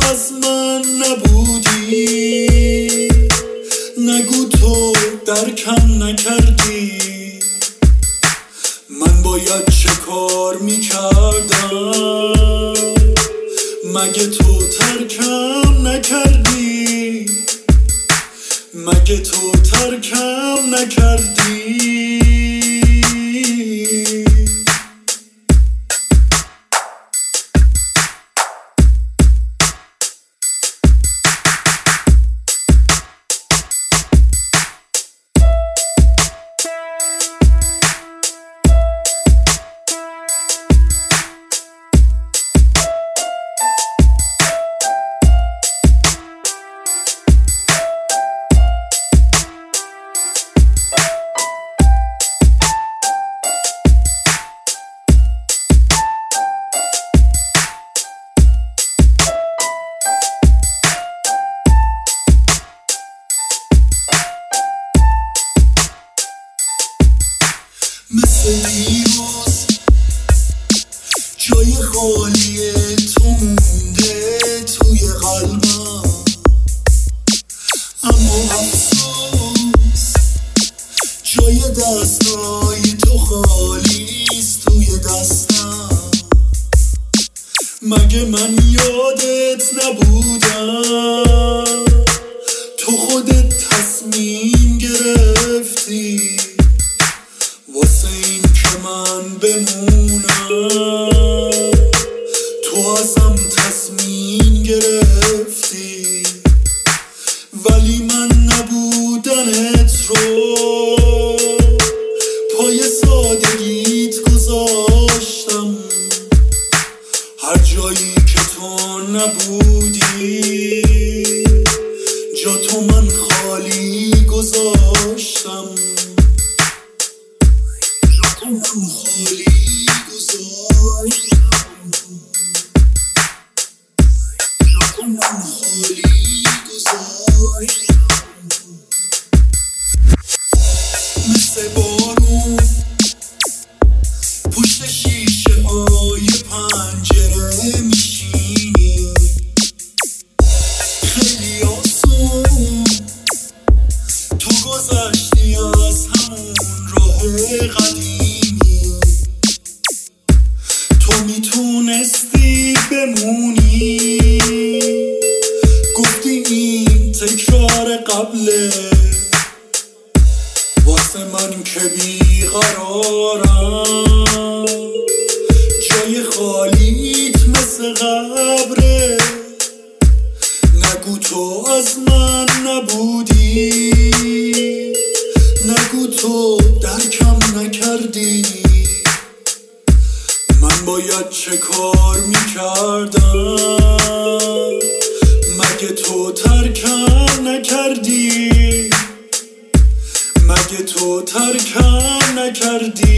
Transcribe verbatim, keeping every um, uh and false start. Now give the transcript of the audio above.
از من نبودی، نگو تو درکم نکردی. من باید چه کار میکردم مگه تو ترکم نکردی، مگه تو ترکم نکردی. مثل دیروز جای خالی تو مونده توی قلبم، اما افسوس جای دستای تو خالیست توی دستم. مگه من یادت نبودم تو خودت تصمیم گرفتی واسه این که من بمونم، تو ازم تصمیم گرفتی ولی من نبودنت رو پای سادگیت گذاشتم. هر جایی که تو نبودی جا تو من خالی گذاشتم، من خالی گذاشتم، من خالی گذاشتم. مثل بارون پشت شیشه های پنجره میشینی، خیلی آسون تو گذشتی از همون راه قدیمی. تو میتونستی بمونی، گفتی این تکرار قبله واسه من که بیقرارم. جای خالیت مثل قبره، نگو تو از من نبودی، نگو تو درکم نکردی. من باید چه کار میکردم مگه تو ترکم نکردی، مگه تو ترکم نکردی.